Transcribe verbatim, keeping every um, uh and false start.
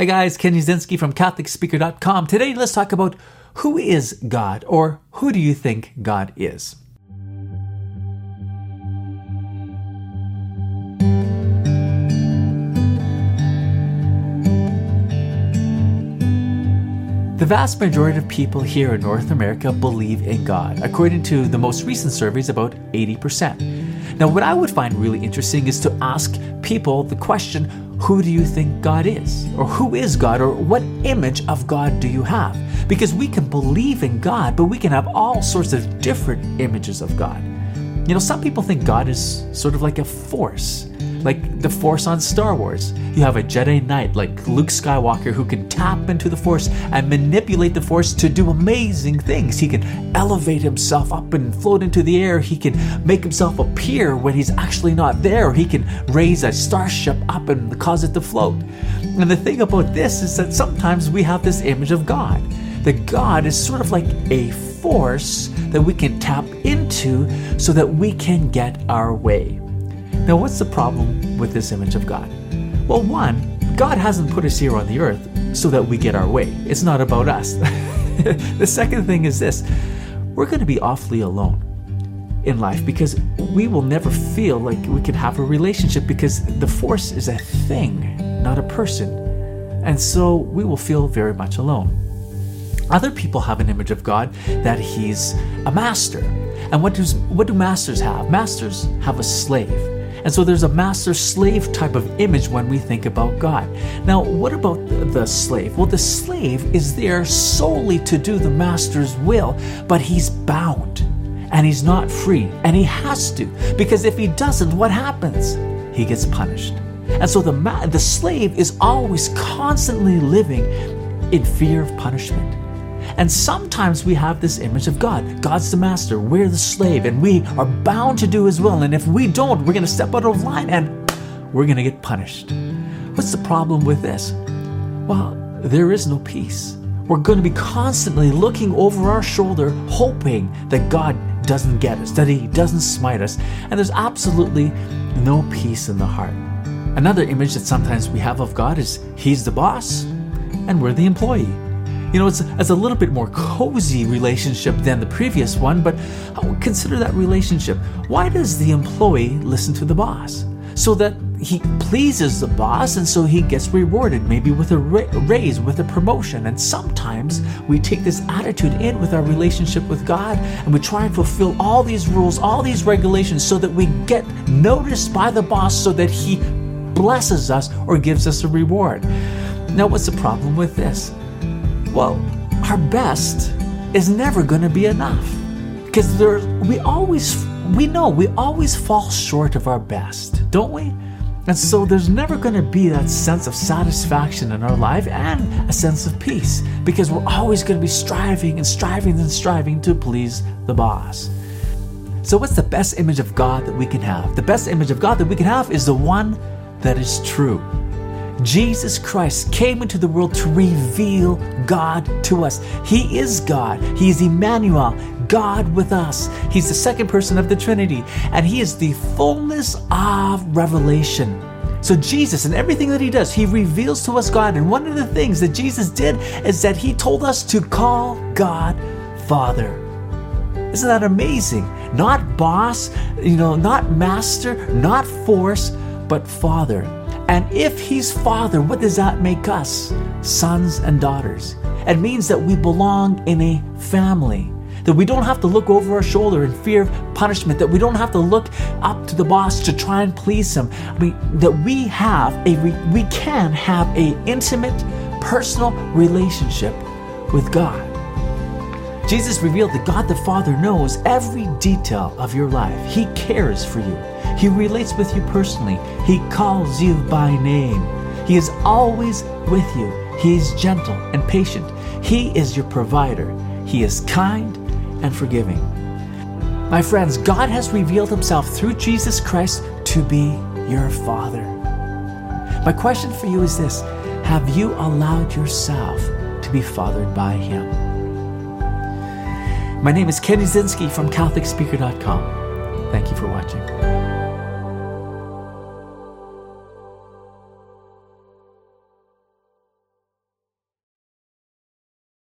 Hi guys, Ken Uzinski from Catholic Speaker dot com. Today let's talk about who is God, or who do you think God is? The vast majority of people here in North America believe in God. According to the most recent surveys, about eighty percent. Now, what I would find really interesting is to ask people the question, who do you think God is? Or who is God? Or what image of God do you have? Because we can believe in God, but we can have all sorts of different images of God. You know, some people think God is sort of like a force, like the Force on Star Wars. You have a Jedi Knight like Luke Skywalker who can tap into the Force and manipulate the Force to do amazing things. He can elevate himself up and float into the air. He can make himself appear when he's actually not there. He can raise a starship up and cause it to float. And the thing about this is that sometimes we have this image of God. That God is sort of like a force that we can tap into so that we can get our way. Now, what's the problem with this image of God? Well, one, God hasn't put us here on the earth so that we get our way. It's not about us. The second thing is this: we're going to be awfully alone in life because we will never feel like we can have a relationship because the force is a thing, not a person. And so we will feel very much alone. Other people have an image of God that he's a master. And what does what do masters have? Masters have a slave. And so there's a master-slave type of image when we think about God. Now, what about the slave? Well, the slave is there solely to do the master's will, but he's bound and he's not free, and he has to, because if he doesn't, what happens? He gets punished. And so the ma- the slave is always constantly living in fear of punishment. And sometimes we have this image of God. God's the master, we're the slave, and we are bound to do his will. And if we don't, we're going to step out of line and we're going to get punished. What's the problem with this? Well, there is no peace. We're going to be constantly looking over our shoulder, hoping that God doesn't get us, that he doesn't smite us. And there's absolutely no peace in the heart. Another image that sometimes we have of God is he's the boss and we're the employee. You know, it's, it's a little bit more cozy relationship than the previous one, but consider that relationship. Why does the employee listen to the boss? So that he pleases the boss, and so he gets rewarded, maybe with a ra- raise, with a promotion. And sometimes we take this attitude in with our relationship with God, and we try and fulfill all these rules, all these regulations, so that we get noticed by the boss, so that he blesses us or gives us a reward. Now, what's the problem with this? Well, our best is never going to be enough, because there we always we know we always fall short of our best, don't we? And so there's never going to be that sense of satisfaction in our life and a sense of peace, because we're always going to be striving and striving and striving to please the boss. So what's the best image of God that we can have? The best image of God that we can have is the one that is true. Jesus Christ came into the world to reveal God to us. He is God. He is Emmanuel, God with us. He's the second person of the Trinity, and he is the fullness of revelation. So Jesus, and everything that he does, he reveals to us God. And one of the things that Jesus did is that he told us to call God Father. Isn't that amazing? Not boss, you know, not master, not force, but Father. And if he's Father, what does that make us? Sons and daughters. It means that we belong in a family, that we don't have to look over our shoulder in fear of punishment, that we don't have to look up to the boss to try and please him. I mean, that we have a, we can have a intimate, personal relationship with God. Jesus revealed that God the Father knows every detail of your life. He cares for you. He relates with you personally. He calls you by name. He is always with you. He is gentle and patient. He is your provider. He is kind and forgiving. My friends, God has revealed himself through Jesus Christ to be your Father. My question for you is this: have you allowed yourself to be fathered by him? My name is Ken Uzinski from Catholic Speaker dot com. Thank you for watching.